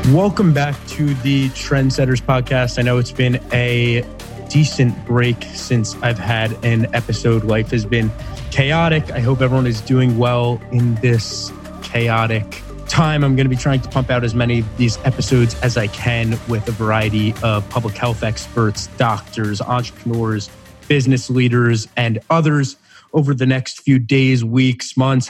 Welcome back to the Trendsetters podcast. I know it's been a decent break since I've had an episode. Life has been chaotic. I hope everyone is doing well in this chaotic time. I'm going to be trying to pump out as many of these episodes as I can with a variety of public health experts, doctors, entrepreneurs, business leaders, and others over the next few days, weeks, months,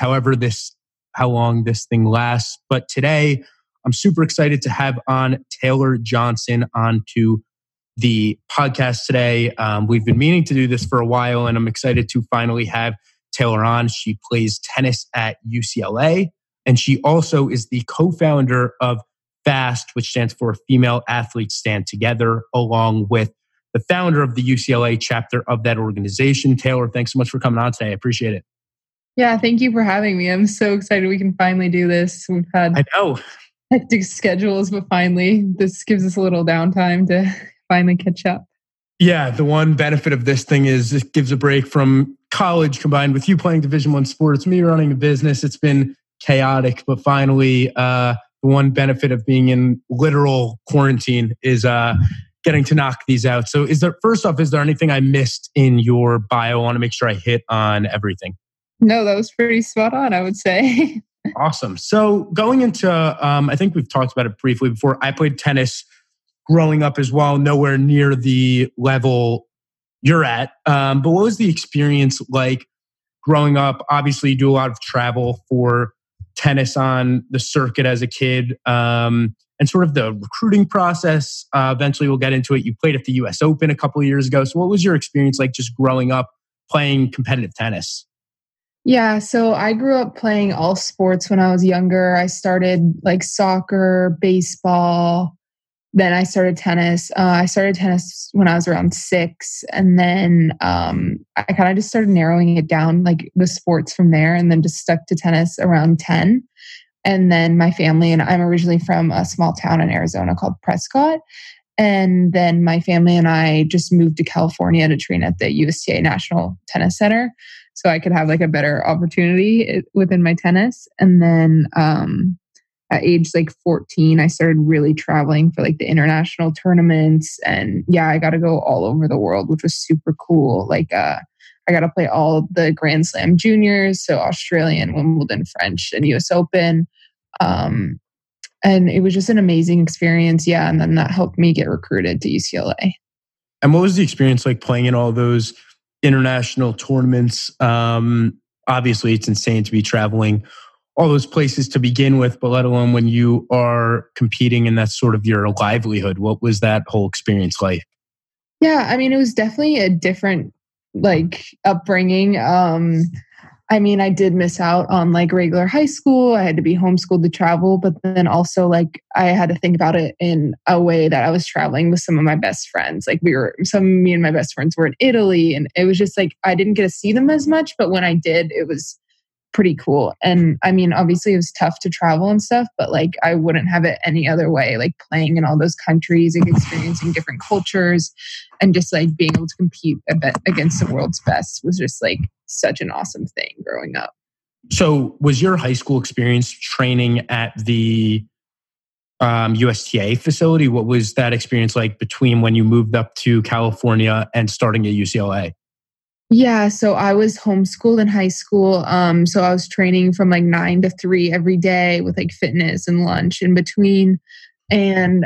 how long this thing lasts. But today, I'm super excited to have on Taylor Johnson onto the podcast today. We've been meaning to do this for a while, and I'm excited to finally have Taylor on. She plays tennis at UCLA, and she also is the co-founder of FAST, which stands for Female Athletes Stand Together, along with the founder of the UCLA chapter of that organization. Taylor, thanks so much for coming on today. I appreciate it. Yeah, thank you for having me. I'm so excited we can finally do this. We've had hectic schedules, but finally this gives us a little downtime to finally catch up. Yeah, the one benefit of this thing is it gives a break from college combined with you playing Division I sports, me running a business. It's been chaotic, but finally the one benefit of being in literal quarantine is getting to knock these out. So first off, is there anything I missed in your bio? I want to make sure I hit on everything. No, that was pretty spot on, I would say. Awesome. So going into, I think we've talked about it briefly before. I played tennis growing up as well, nowhere near the level you're at. But what was the experience like growing up? Obviously, you do a lot of travel for tennis on the circuit as a kid, and sort of the recruiting process. Eventually, we'll get into it. You played at the US Open a couple of years ago. So what was your experience like just growing up playing competitive tennis? Yeah, so I grew up playing all sports when I was younger. I started like soccer, baseball. Then I started tennis. I started tennis when I was around 6. And then I kind of just started narrowing it down, like the sports from there, and then just stuck to tennis around 10. And then my family, and I'm originally from a small town in Arizona called Prescott. And then my family and I just moved to California to train at the USTA National Tennis Center, so I could have like a better opportunity within my tennis. And then at age like 14, I started really traveling for like the international tournaments. And yeah, I got to go all over the world, which was super cool. Like I got to play all the Grand Slam juniors, so Australian, Wimbledon, French, and US Open. And it was just an amazing experience. Yeah. And then that helped me get recruited to UCLA. And what was the experience like playing in all those international tournaments? Obviously, it's insane to be traveling all those places to begin with, but let alone when you are competing and that's sort of your livelihood. What was that whole experience like? Yeah, I mean, it was definitely a different like upbringing. I mean, I did miss out on like regular high school. I had to be homeschooled to travel, but then also like I had to think about it in a way that I was traveling with some of my best friends. Like me and my best friends were in Italy, and it was just like, I didn't get to see them as much, but when I did, it was pretty cool. And I mean, obviously it was tough to travel and stuff, but like I wouldn't have it any other way, like playing in all those countries and experiencing different cultures and just like being able to compete against the world's best was just like such an awesome thing growing up. So was your high school experience training at the USTA facility? What was that experience like between when you moved up to California and starting at UCLA? Yeah, so I was homeschooled in high school. So I was training from like 9 to 3 every day with like fitness and lunch in between. And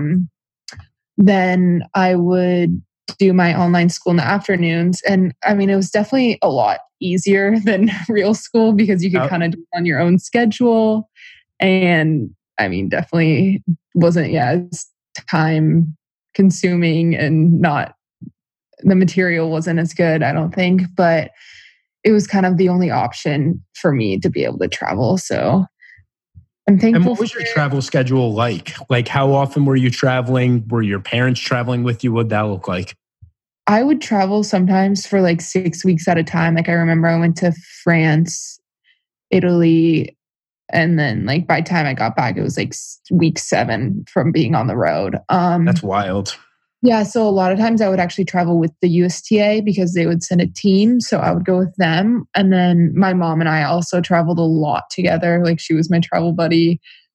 then I would do my online school in the afternoons. And I mean, it was definitely a lot easier than real school because you could kind of do it on your own schedule. And I mean, definitely wasn't, as time consuming and not, the material wasn't as good, I don't think, but it was kind of the only option for me to be able to travel. So I'm thankful. And what was your travel schedule like? Like how often were you traveling? Were your parents traveling with you? What'd that look like? I would travel sometimes for like 6 weeks at a time. Like I remember I went to France, Italy, and then like by the time I got back, it was like week 7 from being on the road. That's wild. Yeah, so a lot of times I would actually travel with the USTA because they would send a team. So I would go with them. And then my mom and I also traveled a lot together. Like she was my travel buddy.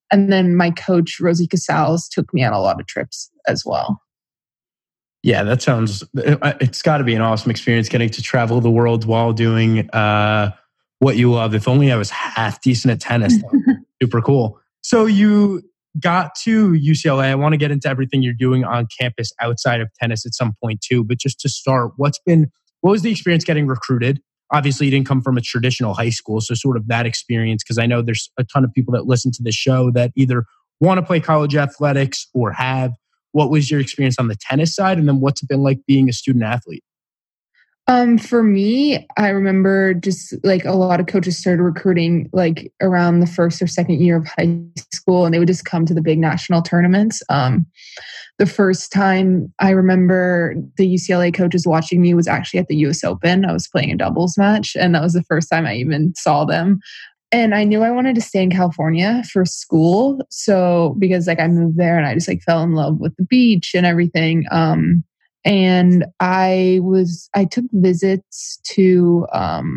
And then my coach, Rosie Casals, took me on a lot of trips as well. Yeah, that sounds, it's got to be an awesome experience getting to travel the world while doing what you love. If only I was half decent at tennis. Super cool. So you got to UCLA. I want to get into everything you're doing on campus outside of tennis at some point too. But just to start, what was the experience getting recruited? Obviously, you didn't come from a traditional high school. So sort of that experience, because I know there's a ton of people that listen to this show that either want to play college athletics or have. What was your experience on the tennis side? And then what's it been like being a student athlete? For me, I remember just like a lot of coaches started recruiting like around the first or second year of high school, and they would just come to the big national tournaments. The first time I remember the UCLA coaches watching me was actually at the US Open. I was playing a doubles match, and that was the first time I even saw them. And I knew I wanted to stay in California for school. So because like I moved there and I just like fell in love with the beach and everything. And I took visits to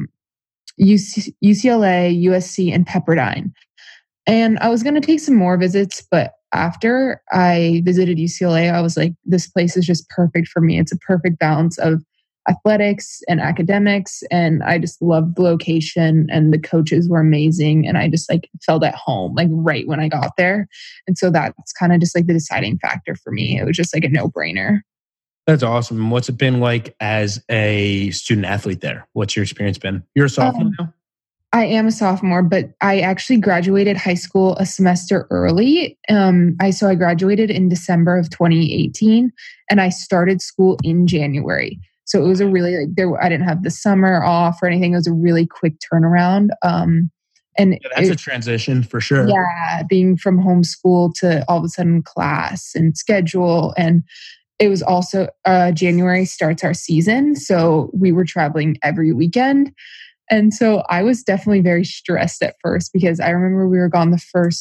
UCLA, USC, and Pepperdine. And I was going to take some more visits, but after I visited UCLA, I was like, this place is just perfect for me. It's a perfect balance of athletics and academics. And I just loved the location, and the coaches were amazing. And I just like felt at home, like right when I got there. And so that's kind of just like the deciding factor for me. It was just like a no-brainer. That's awesome. What's it been like as a student athlete there? What's your experience been? You're a sophomore now? I am a sophomore, but I actually graduated high school a semester early. I graduated in December of 2018, and I started school in January. So it was a really I didn't have the summer off or anything. It was a really quick turnaround. That's a transition for sure. Yeah, being from homeschool to all of a sudden class and schedule. And it was also January starts our season. So we were traveling every weekend. And so I was definitely very stressed at first, because I remember we were gone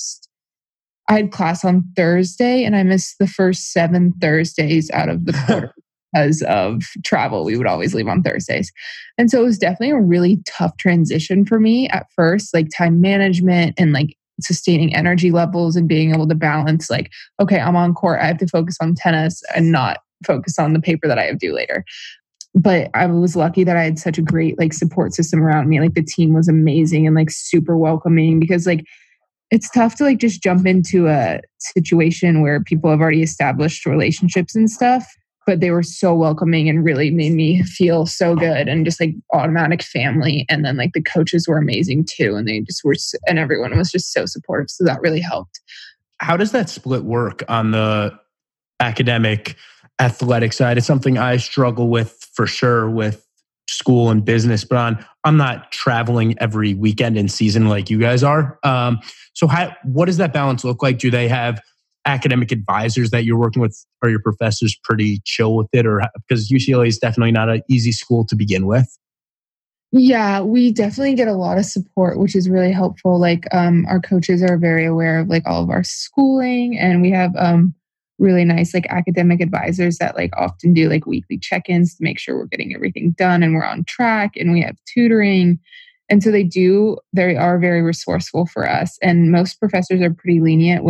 I had class on Thursday, and I missed the first 7 Thursdays out of the quarter because of travel. We would always leave on Thursdays. And so it was definitely a really tough transition for me at first, like time management and like sustaining energy levels and being able to balance like, okay, I'm on court, I have to focus on tennis and not focus on the paper that I have due later. But I was lucky that I had such a great like support system around me. Like the team was amazing and like super welcoming, because like it's tough to like just jump into a situation where people have already established relationships and stuff. But they were so welcoming and really made me feel so good and just like automatic family. And then like the coaches were amazing too. And they just were, and everyone was just so supportive. So that really helped. How does that split work on the academic athletic side? It's something I struggle with for sure with school and business, but I'm not traveling every weekend in season like you guys are. So what does that balance look like? Do they have academic advisors that you're working with? Are your professors pretty chill with it? Or because UCLA is definitely not an easy school to begin with. Yeah, we definitely get a lot of support, which is really helpful. Like our coaches are very aware of like all of our schooling, and we have really nice like academic advisors that like often do like weekly check-ins to make sure we're getting everything done and we're on track, and we have tutoring. And so they are very resourceful for us. And most professors are pretty lenient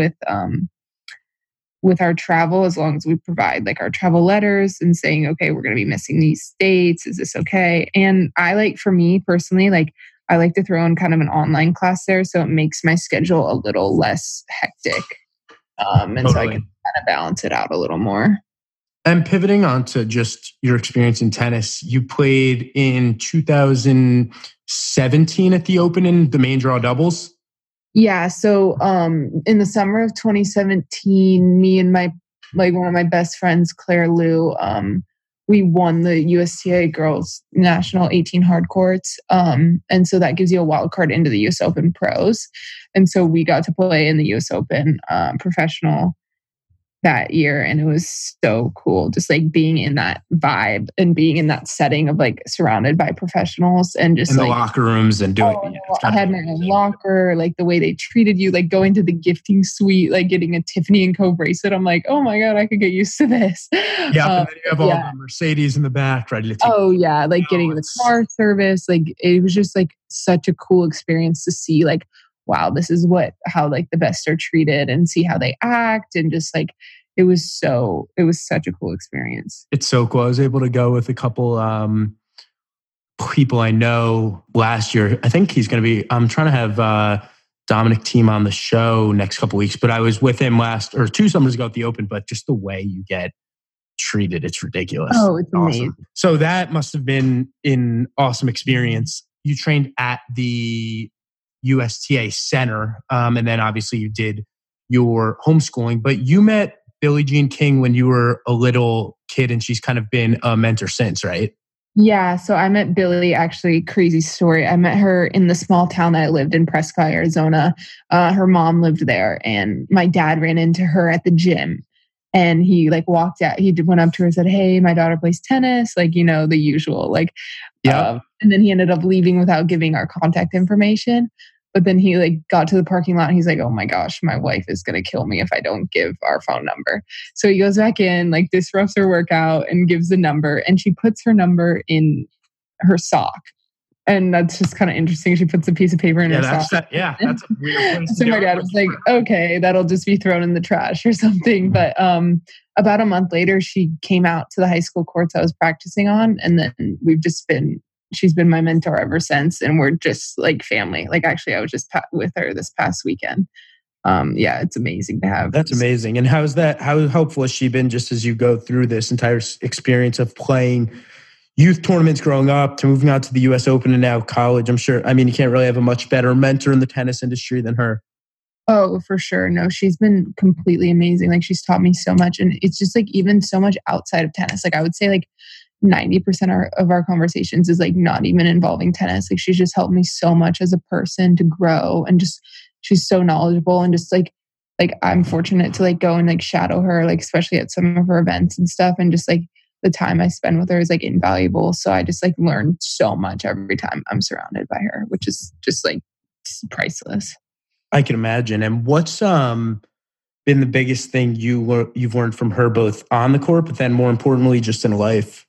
with our travel, as long as we provide like our travel letters and saying, okay, we're going to be missing these dates. Is this okay? And for me personally, like I like to throw in kind of an online class there. So it makes my schedule a little less hectic. Totally. So I can kind of balance it out a little more. And pivoting on to just your experience in tennis, you played in 2017 at the Open in the main draw doubles. Yeah. So in the summer of 2017, me and one of my best friends, Claire Liu, we won the USTA Girls National 18 Hard Courts. And so that gives you a wild card into the US Open Pros. And so we got to play in the US Open professional that year. And it was so cool, just like being in that vibe and being in that setting of like surrounded by professionals and just in the locker rooms and doing. I had my own locker, like the way they treated you, like going to the gifting suite, like getting a Tiffany & Co. bracelet. I'm like, oh my God, I could get used to this. Yeah, and then you have all the Mercedes in the back ready to take. Oh yeah, like getting the car service. Like it was just like such a cool experience to see like wow, this is how like the best are treated, and see how they act. And just like, it was such a cool experience. It's so cool. I was able to go with a couple people I know last year. I think I'm trying to have Dominic Thiem on the show next couple weeks, but I was with him 2 summers ago at the Open. But just the way you get treated, it's ridiculous. Oh, it's amazing. Awesome. So that must have been an awesome experience. You trained at the USTA Center, and then obviously you did your homeschooling, but you met Billie Jean King when you were a little kid, and she's kind of been a mentor since, right? Yeah, so I met Billie, actually, crazy story. I met her in the small town that I lived in, Prescott, Arizona. Her mom lived there, and my dad ran into her at the gym. And he like walked out, went up to her and said, "Hey, my daughter plays tennis," like, you know, the usual, like, yeah. And then he ended up leaving without giving our contact information. But then he like got to the parking lot and he's like, "Oh my gosh, my wife is going to kill me if I don't give our phone number." So he goes back in, like disrupts her workout and gives the number. And she puts her number in her sock. And that's just kind of interesting. She puts a piece of paper in her sock. That's a weird place. So my dad was like, "Okay, that'll just be thrown in the trash or something." But about a month later, she came out to the high school courts I was practicing on. And then she's been my mentor ever since. And we're just like family. Like, actually, I was just with her this past weekend. Yeah, it's amazing to have. That's amazing. And how helpful has she been just as you go through this entire experience of playing youth tournaments growing up to moving on to the US Open and now college? I'm sure, I mean, you can't really have a much better mentor in the tennis industry than her. Oh, for sure. No, she's been completely amazing. Like, she's taught me so much. And it's just like even so much outside of tennis. Like, I would say like 90% of our conversations is like not even involving tennis. Like, she's just helped me so much as a person to grow, and just she's so knowledgeable, and just like I'm fortunate to like go and like shadow her, like especially at some of her events and stuff, and just like the time I spend with her is like invaluable. So I just like learn so much every time I'm surrounded by her, which is just like priceless. I can imagine. And what's been the biggest thing you've learned from her, both on the court, but then more importantly, just in life?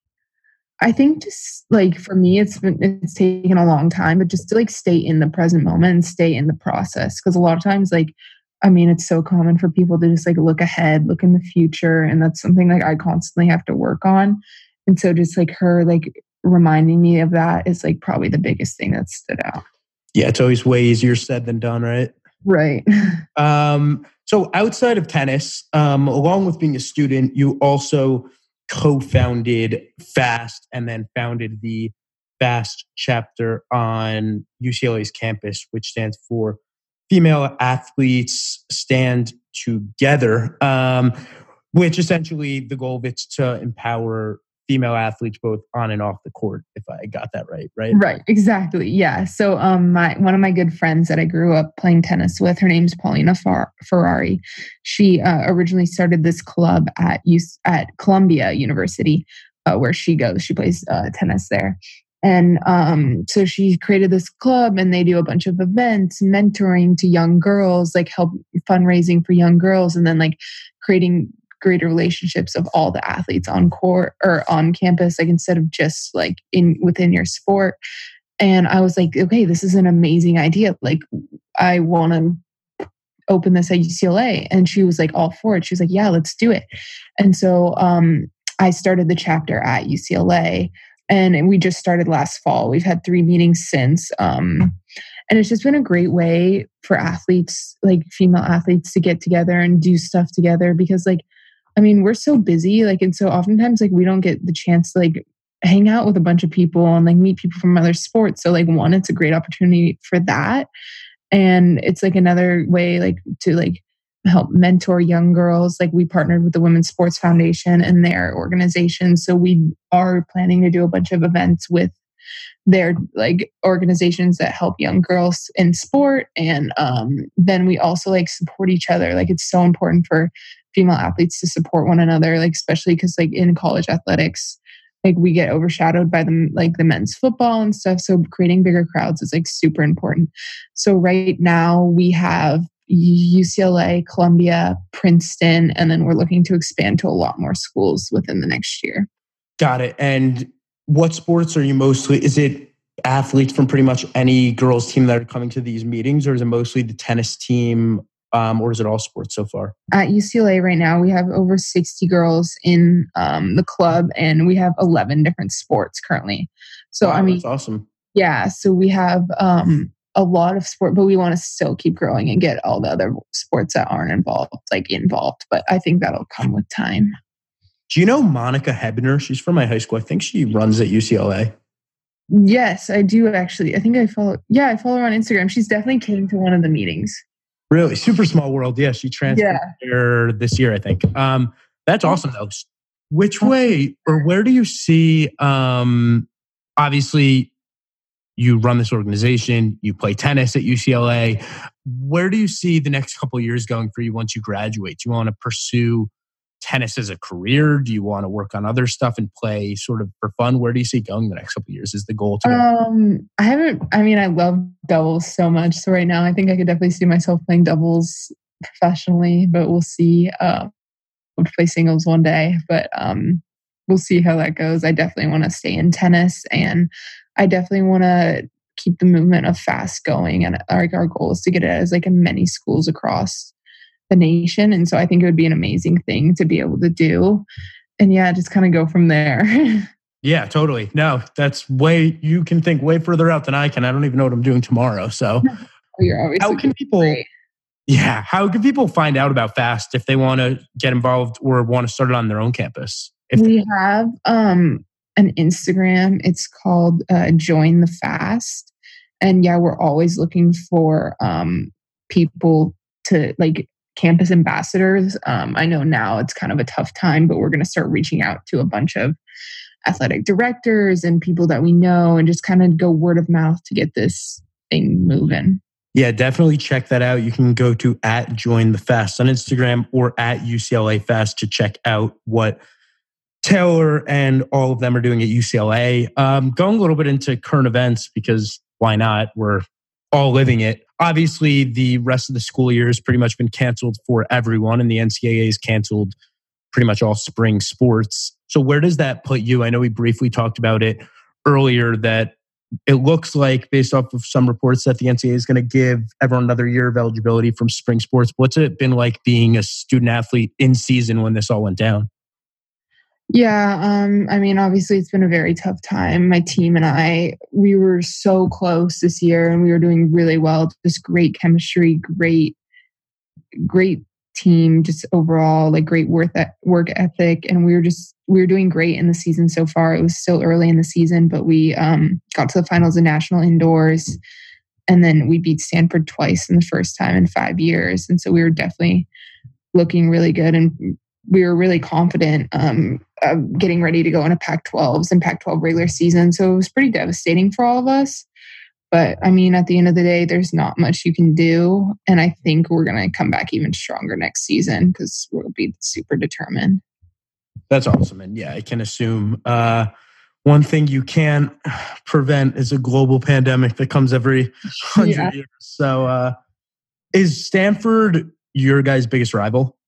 I think just like for me, it's taken a long time, but just to like stay in the present moment and stay in the process. Because a lot of times, like, I mean, it's so common for people to just like look ahead, look in the future. And that's something like I constantly have to work on. And so just like her, like reminding me of that is like probably the biggest thing that stood out. Yeah, it's always way easier said than done, right? Right. So outside of tennis, along with being a student, you also co-founded FAST and then founded the FAST chapter on UCLA's campus, which stands for Female Athletes Stand Together, which essentially the goal of it's to empower female athletes both on and off the court, if I got that right? Right, exactly. Yeah. So one of my good friends that I grew up playing tennis with, her name's Paulina Ferrari. She originally started this club at Columbia University, where she goes. She plays tennis there. And so she created this club, and they do a bunch of events, mentoring to young girls, like help fundraising for young girls, and then like creating greater relationships of all the athletes on court or on campus, like instead of just like within your sport. And I was like, okay, this is an amazing idea. Like, I want to open this at UCLA. And she was like all for it. She was like, yeah, let's do it. And so I started the chapter at UCLA, and we just started last fall. We've had 3 meetings since. And it's just been a great way for athletes, like female athletes, to get together and do stuff together, because like, I mean, we're so busy, like, and so oftentimes like we don't get the chance to like hang out with a bunch of people and like meet people from other sports. So like, one, it's a great opportunity for that. And it's like another way like to like help mentor young girls. Like, we partnered with the Women's Sports Foundation and their organization. So we are planning to do a bunch of events with their like organizations that help young girls in sport. And then we also like support each other. Like, it's so important for female athletes to support one another, like especially because like in college athletics, like we get overshadowed by them, like the men's football and stuff. So creating bigger crowds is like super important. So right now we have UCLA, Columbia, Princeton, and then we're looking to expand to a lot more schools within the next year. Got it. And what sports are you mostly? Is it athletes from pretty much any girls team that are coming to these meetings, or is it mostly the tennis team, or is it all sports so far? At UCLA right now, we have over 60 girls in the club, and we have 11 different sports currently. So, wow, I mean, that's awesome. Yeah, so we have a lot of sport, but we want to still keep growing and get all the other sports that aren't involved. But I think that'll come with time. Do you know Monica Hebner? She's from my high school. I think she runs at UCLA. Yes, I do actually. I think I follow her on Instagram. She's definitely came to one of the meetings. Really? Super small world. Yeah, she transferred there this year, I think. That's awesome though. Which way or where do you see, obviously you run this organization, you play tennis at UCLA. Where do you see the next couple of years going for you once you graduate? Do you want to pursue tennis as a career? Do you want to work on other stuff and play sort of for fun? Where do you see it going the next couple of years? Is the goal to I love doubles so much. So right now I think I could definitely see myself playing doubles professionally, but we'll see. I'll play singles one day, but we'll see how that goes. I definitely want to stay in tennis, and I definitely want to keep the movement of fast going. And our goal is to get it as like in many schools across the nation. And so I think it would be an amazing thing to be able to do. And yeah, just kind of go from there. Yeah, totally. No, you can think way further out than I can. I don't even know what I'm doing tomorrow. So you're always how can people find out about FAST if they want to get involved or want to start it on their own campus? We have an Instagram. It's called Join the Fast. And yeah, we're always looking for people to like campus ambassadors. I know now it's kind of a tough time, but we're going to start reaching out to a bunch of athletic directors and people that we know and just kind of go word of mouth to get this thing moving. Yeah, definitely check that out. You can go to @JoinTheFast on Instagram or @UCLA Fast to check out what Taylor and all of them are doing at UCLA. Going a little bit into current events because why not? We're all living it. Obviously, the rest of the school year has pretty much been canceled for everyone, and the NCAA has canceled pretty much all spring sports. So where does that put you? I know we briefly talked about it earlier that it looks like, based off of some reports, that the NCAA is going to give everyone another year of eligibility from spring sports. What's it been like being a student athlete in season when this all went down? Yeah, I mean, obviously it's been a very tough time. My team and we were so close this year and we were doing really well. Just great chemistry, great team, just overall, like great work ethic. And we were doing great in the season so far. It was still early in the season, but we got to the finals of national indoors. And then we beat Stanford twice in the first time in 5 years. And so we were definitely looking really good. And we were really confident getting ready to go into Pac-12s and Pac-12 regular season. So it was pretty devastating for all of us. But I mean, at the end of the day, there's not much you can do. And I think we're going to come back even stronger next season because we'll be super determined. That's awesome. And yeah, I can assume one thing you can't prevent is a global pandemic that comes every 100 years. So is Stanford your guys' biggest rival?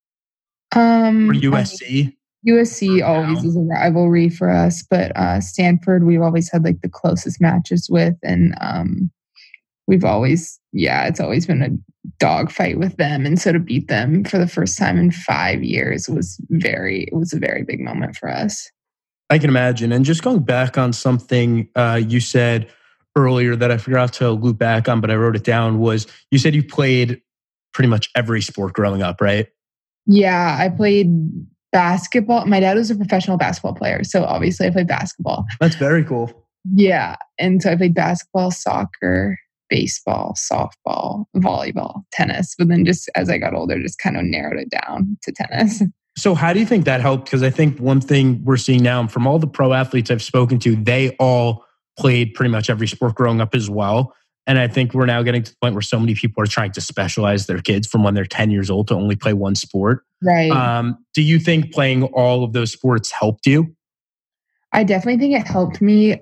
Or USC? USC always is a rivalry for us, but Stanford we've always had like the closest matches with, and we've always it's always been a dogfight with them, and so to beat them for the first time in 5 years was a very big moment for us. I can imagine. And just going back on something you said earlier that I forgot to loop back on, but I wrote it down, was you said you played pretty much every sport growing up, right? Yeah, I played basketball. My dad was a professional basketball player, so obviously I played basketball. That's very cool. Yeah, and so I played basketball, soccer, baseball, softball, volleyball, tennis. But then just as I got older, just kind of narrowed it down to tennis. So how do you think that helped? Because I think one thing we're seeing now from all the pro athletes I've spoken to, they all played pretty much every sport growing up as well. And I think we're now getting to the point where so many people are trying to specialize their kids from when they're 10 years old to only play one sport. Right. Do you think playing all of those sports helped you? I definitely think it helped me.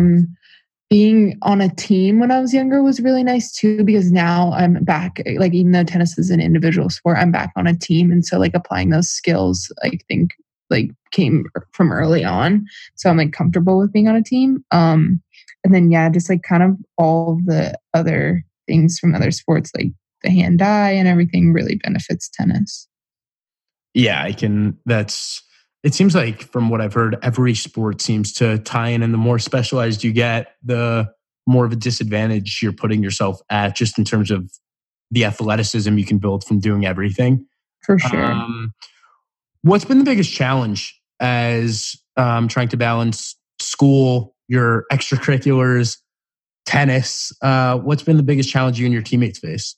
Being on a team when I was younger was really nice too, because now I'm back, like even though tennis is an individual sport, I'm back on a team. And so like applying those skills, I think like came from early on. So I'm like comfortable with being on a team. And then, yeah, just like kind of all the other things from other sports, like the hand-eye and everything really benefits tennis. Yeah, it seems like from what I've heard, every sport seems to tie in, and the more specialized you get, the more of a disadvantage you're putting yourself at, just in terms of the athleticism you can build from doing everything. For sure. What's been the biggest challenge as trying to balance school, your extracurriculars, tennis? What's been the biggest challenge you and your teammates face?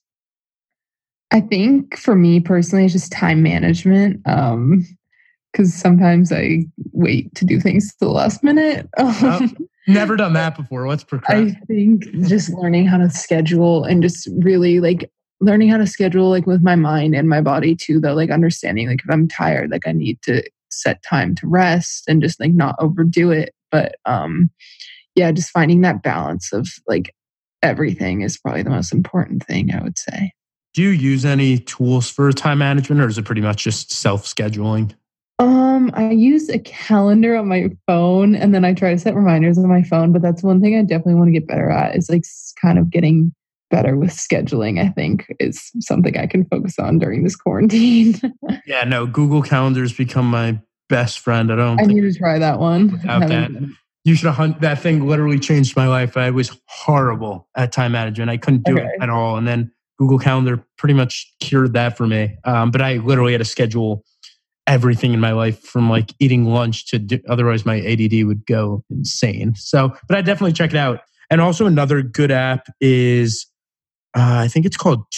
I think for me personally, it's just time management. Because sometimes I wait to do things to the last minute. Never done that before. What's procrastinating? I think just learning how to schedule and just really like learning how to schedule like with my mind and my body too, though, like understanding like if I'm tired, like I need to set time to rest and just like not overdo it. But yeah, just finding that balance of like everything is probably the most important thing, I would say. Do you use any tools for time management, or is it pretty much just self-scheduling? I use a calendar on my phone and then I try to set reminders on my phone, but that's one thing I definitely want to get better at is like kind of getting better with scheduling, I think is something I can focus on during this quarantine. Yeah, no, Google Calendar's become my best friend. I need to try that one. Without that, you should have that thing literally changed my life. I was horrible at time management. I couldn't do it at all. And then Google Calendar pretty much cured that for me. But I literally had to schedule everything in my life from like eating lunch to otherwise my ADD would go insane. So, but I definitely check it out. And also another good app is, I think it's called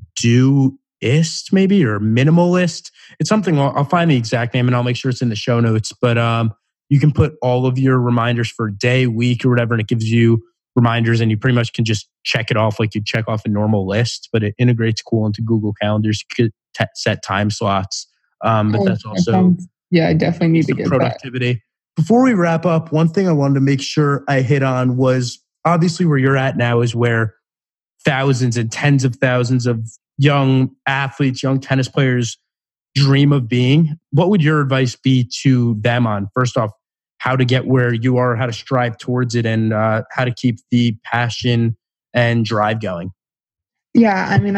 Todoist maybe, or Minimalist. It's something, I'll find the exact name and I'll make sure it's in the show notes. But you can put all of your reminders for day, week, or whatever, and it gives you reminders and you pretty much can just check it off like you check off a normal list, but it integrates cool into Google Calendars. You could set time slots. But that's also I definitely need to get productivity. That. Before we wrap up, one thing I wanted to make sure I hit on was obviously where you're at now is where thousands and tens of thousands of young athletes, young tennis players dream of being. What would your advice be to them on, first off, how to get where you are, how to strive towards it, and how to keep the passion and drive going? Yeah, I mean,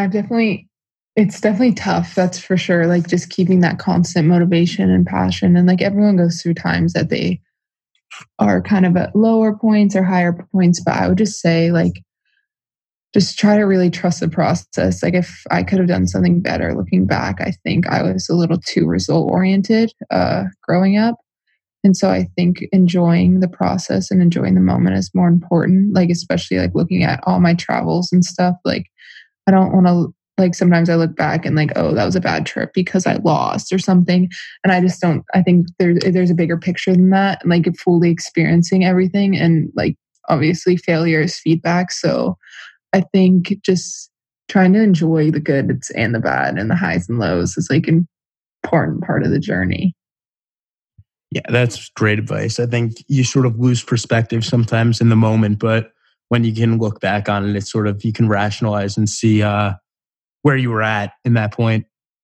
it's definitely tough. That's for sure. Like just keeping that constant motivation and passion. And like everyone goes through times that they are kind of at lower points or higher points. But I would just say like, just try to really trust the process. Like if I could have done something better looking back, I think I was a little too result oriented growing up. And so I think enjoying the process and enjoying the moment is more important. Like, especially like looking at all my travels and stuff. Like I don't want to, like sometimes I look back and like, oh, that was a bad trip because I lost or something. And I just don't, I think there's a bigger picture than that. And like fully experiencing everything, and like obviously failure is feedback. So I think just trying to enjoy the goods and the bad and the highs and lows is like an important part of the journey. Yeah, that's great advice. I think you sort of lose perspective sometimes in the moment, but when you can look back on it, it's sort of, you can rationalize and see where you were at in that point.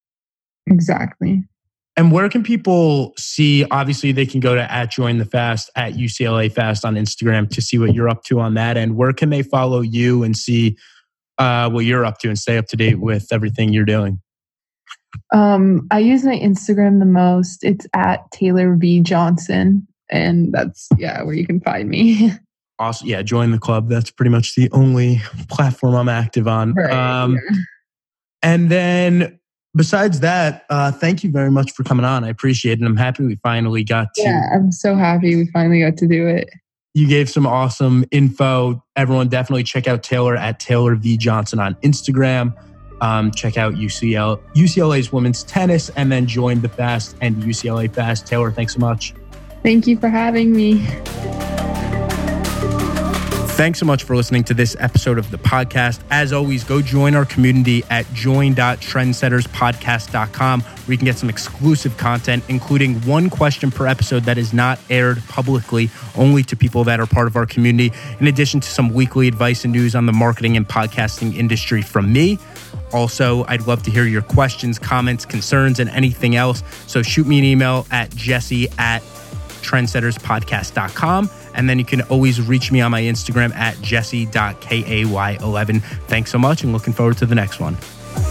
Exactly. And where can people see, obviously they can go to @JoinTheFast, @UCLA Fast on Instagram to see what you're up to on that. And where can they follow you and see what you're up to and stay up to date with everything you're doing? I use my Instagram the most. It's @TaylorV.Johnson. And that's, where you can find me. Awesome. Yeah, join the club. That's pretty much the only platform I'm active on. Right, And then besides that, thank you very much for coming on. I appreciate it. And I'm happy we finally got to. Yeah, I'm so happy we finally got to do it. You gave some awesome info. Everyone definitely check out Taylor @TaylorV.Johnson on Instagram. Check out UCLA's women's tennis, and then join the Fast and UCLA Fast. Taylor, thanks so much. Thank you for having me. Thanks so much for listening to this episode of the podcast. As always, go join our community at join.trendsetterspodcast.com, where you can get some exclusive content, including one question per episode that is not aired publicly, only to people that are part of our community, in addition to some weekly advice and news on the marketing and podcasting industry from me. Also, I'd love to hear your questions, comments, concerns, and anything else. So shoot me an email at jesse@trendsetterspodcast.com. And then you can always reach me on my Instagram at jesse.kay11. Thanks so much and looking forward to the next one.